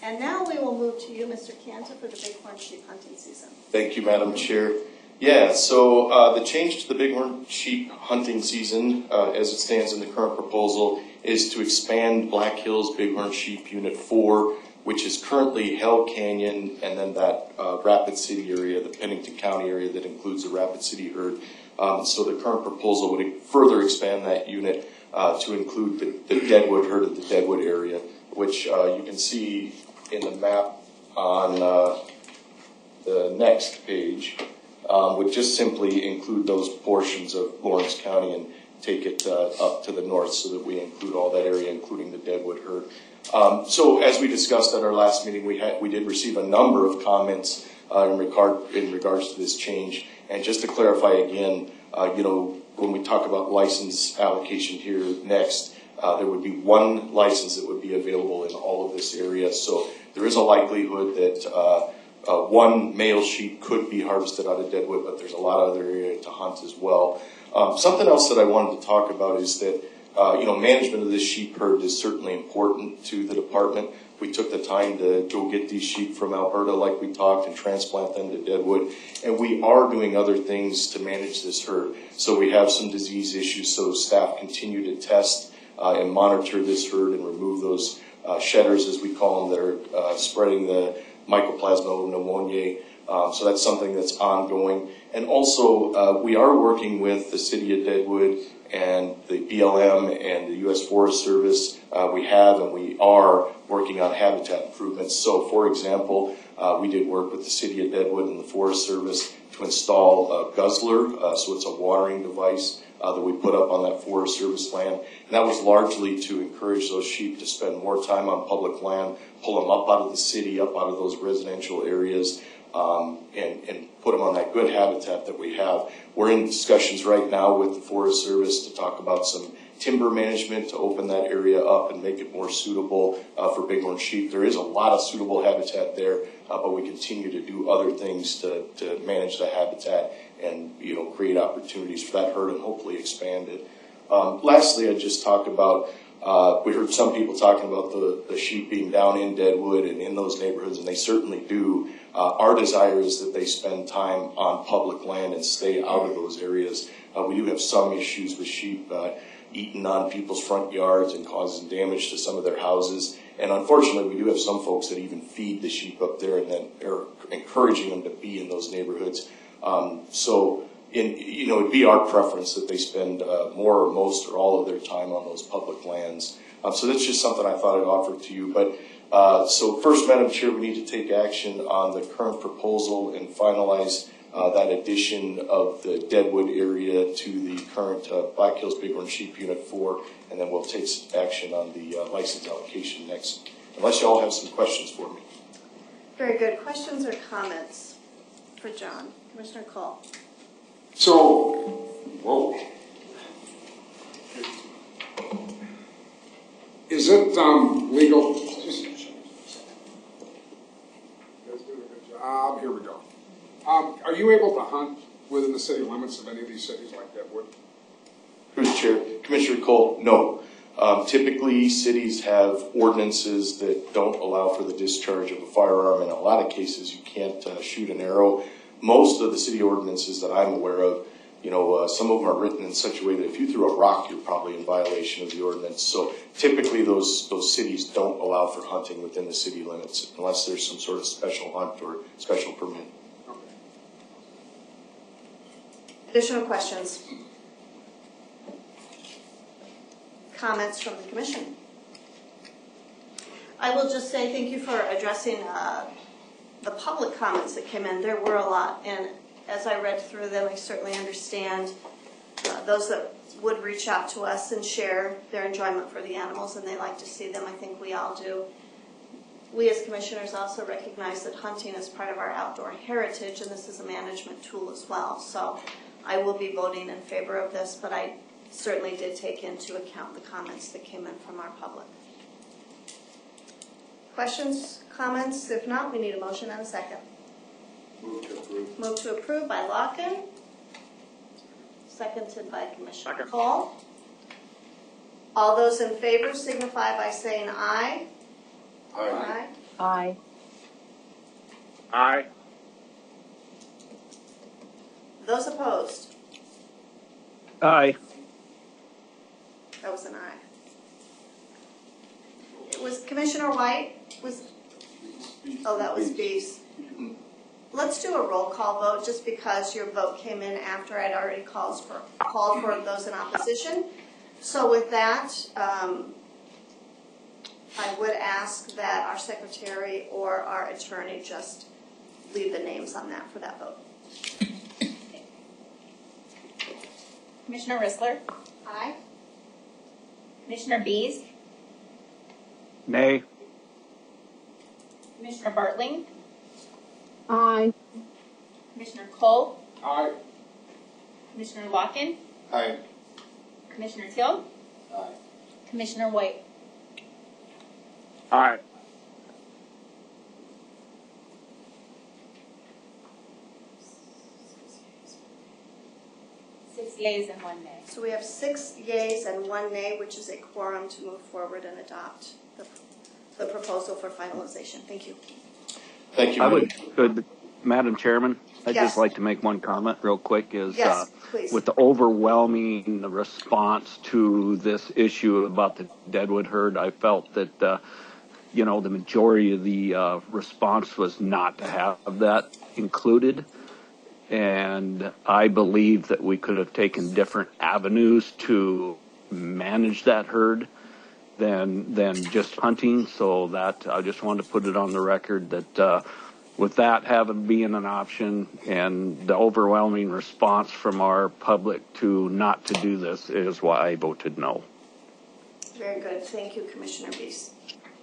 And now we will move to you, Mr. Canta, for the bighorn sheep hunting season. Thank you, Madam Chair. Yeah, so the change to the bighorn sheep hunting season, as it stands in the current proposal, is to expand Black Hills Bighorn Sheep Unit 4, which is currently Hell Canyon, and then that Rapid City area, the Pennington County area that includes the Rapid City herd. So the current proposal would further expand that unit to include the Deadwood herd of the Deadwood area, which you can see in the map on the next page. Would just simply include those portions of Lawrence County and take it up to the north so that we include all that area, including the Deadwood herd. So as we discussed at our last meeting, we did receive a number of comments in regards to this change. And just to clarify again, when we talk about license allocation here next, there would be one license that would be available in all of this area. So there is a likelihood that one male sheep could be harvested out of Deadwood, but there's a lot of other area to hunt as well. Something else that I wanted to talk about is that management of this sheep herd is certainly important to the department. We took the time to go get these sheep from Alberta, like we talked, and transplant them to Deadwood. And we are doing other things to manage this herd. So we have some disease issues, so staff continue to test and monitor this herd and remove those shedders, as we call them, that are spreading the Mycoplasma pneumoniae. So that's something that's ongoing. And also, we are working with the City of Deadwood and the BLM and the U.S. Forest Service. We have and we are working on habitat improvements. So, for example, we did work with the City of Deadwood and the Forest Service to install a guzzler. So it's a watering device that we put up on that Forest Service land. And that was largely to encourage those sheep to spend more time on public land, pull them up out of the city, up out of those residential areas, and put them on that good habitat that we have. We're in discussions right now with the Forest Service to talk about some timber management to open that area up and make it more suitable for bighorn sheep. There is a lot of suitable habitat there, but we continue to do other things to manage the habitat and create opportunities for that herd and hopefully expand it. Lastly, I just talked about, we heard some people talking about the sheep being down in Deadwood and in those neighborhoods, and they certainly do. Our desire is that they spend time on public land and stay out of those areas. We do have some issues with sheep eating on people's front yards and causing damage to some of their houses. And unfortunately, we do have some folks that even feed the sheep up there and then are encouraging them to be in those neighborhoods. It'd be our preference that they spend more or most or all of their time on those public lands. So that's just something I thought I'd offer to you. But so first, Madam Chair, we need to take action on the current proposal and finalize that addition of the Deadwood area to the current Black Hills Bighorn Sheep Unit 4, and then we'll take action on the license allocation next. Unless you all have some questions for me. Very good. Questions or comments for John? Commissioner Cole. So, is it legal? Here we go. Are you able to hunt within the city limits of any of these cities like Deadwood? Through the chair, Commissioner Cole, no. Typically, cities have ordinances that don't allow for the discharge of a firearm. In a lot of cases, you can't shoot an arrow. Most of the city ordinances that I'm aware of, some of them are written in such a way that if you threw a rock, you're probably in violation of the ordinance. So typically those cities don't allow for hunting within the city limits unless there's some sort of special hunt or special permit. Okay. Additional questions? Comments from the Commission? I will just say thank you for addressing the public comments that came in. There were a lot, and as I read through them, I certainly understand those that would reach out to us and share their enjoyment for the animals, and they like to see them. I think we all do. We as commissioners also recognize that hunting is part of our outdoor heritage, and this is a management tool as well. So I will be voting in favor of this, but I certainly did take into account the comments that came in from our public. Questions, comments? If not, we need a motion and a second. Move to approve. Move to approve by Locken. Seconded by Commissioner Cole. All those in favor signify by saying aye. Aye. Aye. Aye. Those opposed? Aye. That was an aye. It was Commissioner White, that was Bees. Let's do a roll call vote just because your vote came in after I'd already called for those in opposition. So with that, I would ask that our secretary or our attorney just leave the names on that for that vote. Commissioner Rissler? Aye. Commissioner Bees? Nay. Commissioner Bartling? Aye. Commissioner Cole? Aye. Commissioner Locken? Aye. Commissioner Till? Aye. Commissioner White? Aye. Six yeas and 1 nay. So we have 6 yeas and 1 nay, which is a quorum to move forward and adopt the proposal for finalization. Thank you. Thank you. I Madam. would, Madam Chairman, I'd Yes. just like to make one comment real quick is, Yes, please. with the overwhelming response to this issue about the Deadwood herd, I felt that, the majority of the response was not to have that included. And I believe that we could have taken different avenues to manage that herd than just hunting. So that I just wanted to put it on the record that with that being an option and the overwhelming response from our public to not to do this is why I voted no. Very good. Thank you, Commissioner Bees.